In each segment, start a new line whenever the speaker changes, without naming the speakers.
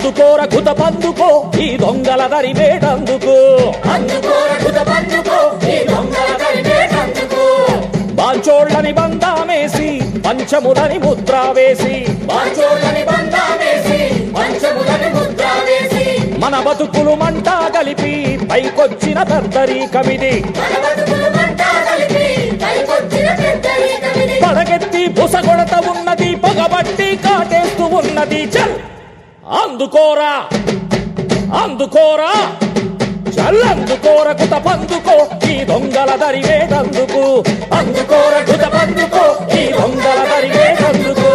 అందుకోర గుత పందుకో ఈ దొంగల దరివేటందుకు బాంచోళ్ళని బందామేసి పంచములని ముద్ర వేసి మన బతుకులు మంట కలిపి పైకొచ్చిన పెద్దరీకమిది పడగెత్తి బుసగొడత ఉన్నది పగబట్టి కాటేస్తూ ఉన్నది చల్ అందుకోరా అందుకోరా చల్ అందుకోర గుత పందుకో ఈ దొంగల దరివేటందుకు అందుకోర గుత పందుకో ఈ దొంగల దరివేటందుకు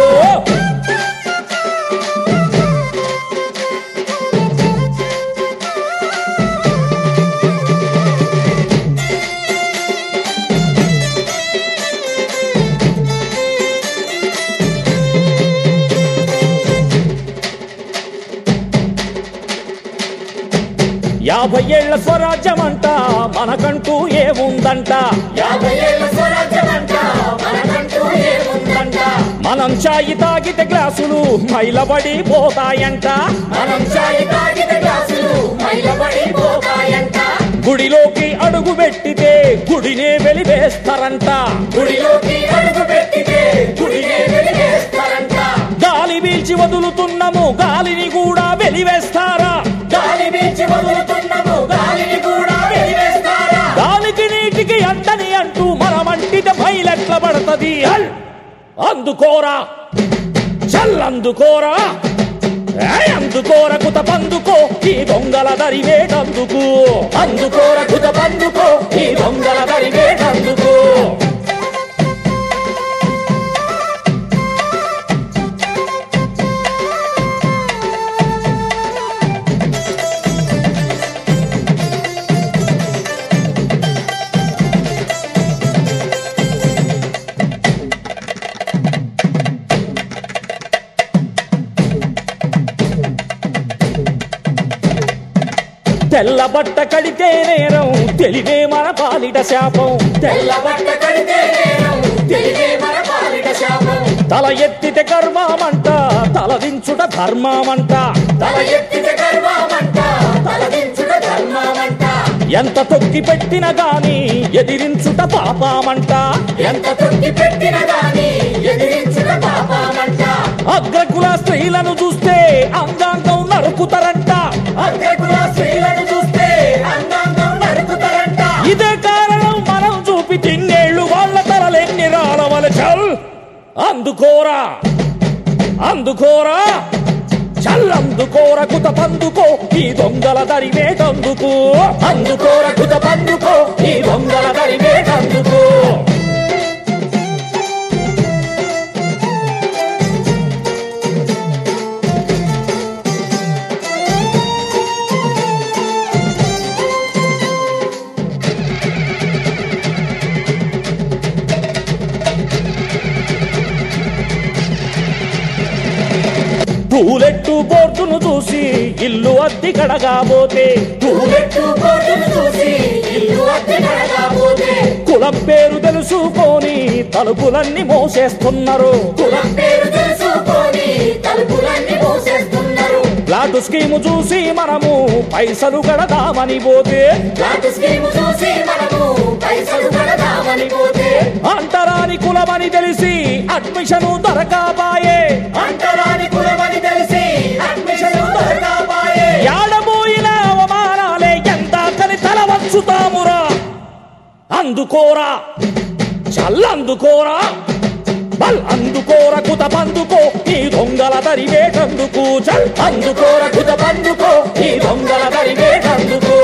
యాభై ఏళ్ల స్వరాజ్యమంట మనకంటూ ఏముందంట మనం చాయి తాగితే గ్లాసులు మైలబడి పోతాయంట గుడిలోకి అడుగు పెట్టితే గుడినే వెలివేస్తారంట గాలి పీల్చి వదులుతున్నాము గాలిని కూడా వెలివేస్తారా గాలికి నీటికి అంటని అంటూ మనమంటితే మైలెట్ల పడుతుంది అందుకోరా చల్ అందుకోరా అందుకోర గుత పందుకో ఈ దొంగల దరివేటందుకు అందుకోర గుత పందుకో ఈ దొంగల దరివేటందుకు తెల్ల బట్ట కడితే నేరం తెలివే మన పాలిట శాపం తల ఎత్తితే కర్మమంట తలదించుట ధర్మమంట ఎంత తొక్కి పెట్టిన గాని ఎదిరించుట పాపమంట అగ్రకుల స్త్రీలను చూస్తే అంగాంగం నరుకుతారంట ఇదే కారణం మనం చూపి తిన్నేళ్లు వాళ్ళ తలలెన్ని రాలవల చల్ అందుకోరా అందుకోరా చల్ అందుకోర గుత పందుకో ఈ దొంగల దరివేటందుకు అందుకోర గుత పందుకో ఈ దొంగల దరివేటందుకు టూలెట్టు బోర్డును చూసి ఇల్లు అద్దె కడగాబోతే కులం పేరు తెలుసుకొని తలుపులన్నీ మోసేస్తున్నారు ఫ్లాట్ స్కీము చూసి మనము పైసలు కడదామని పోతే అంటరాని కులమని తెలిసి అడ్మిషన్ దొరకాబాయే యాడబోయిన అవమానాలే ఎంత కని తల వచ్చుతామురా అందుకోరా చల్లందుకోరా బల్ అందుకోర గుత పందుకో ఈ దొంగల దరివేటందుకు చల్ అందుకోర గుత పందుకో ఈ దొంగల దరివేటందుకు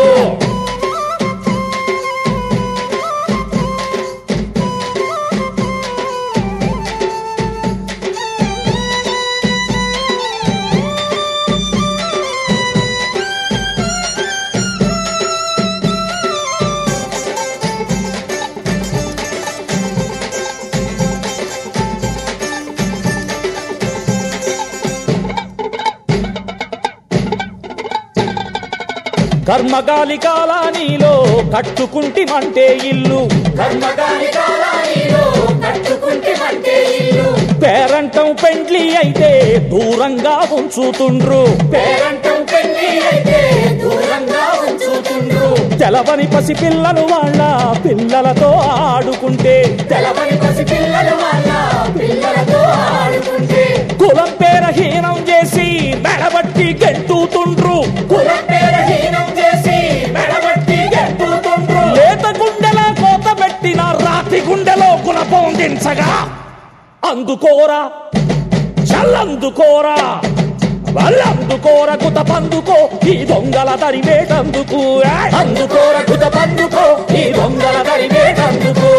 కర్మగాలి కాలానీలో కట్టుకుంటిమంటే ఇల్లు పేరంటం పేరంటం పెండ్లి అయితే దూరంగా ఉంచుతుండ్రు
పేరంటం పెళ్లి అయితే దూరంగా ఉంచుతుండ్రు
తెలవని పసి పిల్లలు వాళ్ళ పిల్లలతో ఆడుకుంటే
తెలవని పసి పిల్లలు వాళ్ళ పిల్లలతో ఆడుకుంటే
కులం పేరహీనం చేసి మెడబట్టి గెంటుతుండ్రు
కులం పేరహీనం చేసి మెడబట్టి గెంటుతుండ్రు
లేత గుండెల కోత పెట్టిన రాతి గుండెలో గుణపొందించగా అందుకోరా చల్లందుకోరా వాళ్ళందుకోర కుత పందుకో ఈ దొంగల దరివేటందుకు
అందుకోర కుత పందుకో ఈ దొంగల దరివేటందుకు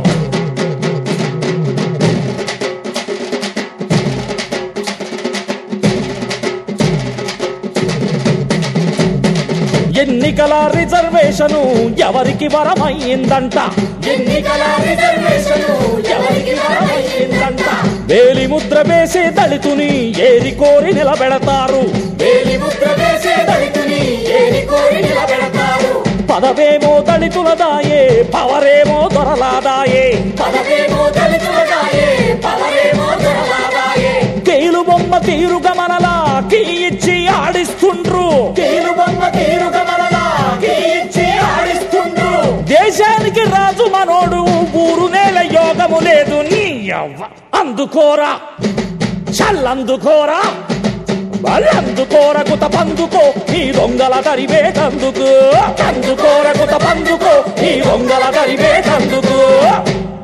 ఎన్నికల రిజర్వేషను ఎవరికి వరమైందంట
ఎన్నికల రిజర్వేషను ఎవరికి వరమైందంట
వేలి ముద్ర వేసే దళితుని ఏరి కోరి నిలబెడతారు
వేలి ముద్ర వేసే దళితుని ఏరి కోరి నిలబెడతారు
పదవేమో దళితులదాయే పవరేమో దొరలాదాయే
పదవేమో దళితులదాయే పవరేమో దొరలాదాయే
కీలు బొమ్మ తీరుగా మనలా కీ ఇచ్చి ఆడిస్తుండ్రు
కీలు బొమ్మ తీరుగా మనలా కీ ఇచ్చి ఆడిస్తుండ్రు
దేశానికి రాజు మనోడు ఊరు నేల యోగము లేదు నీ యవ్వ అందుకోరా చల్లందుకోరా వాళ్ళందుకోర కుత పందుకో ఈ దొంగల దరివేటందుకు అందుకోర కుత పందుకో ఈ దొంగల దరివేటందుకు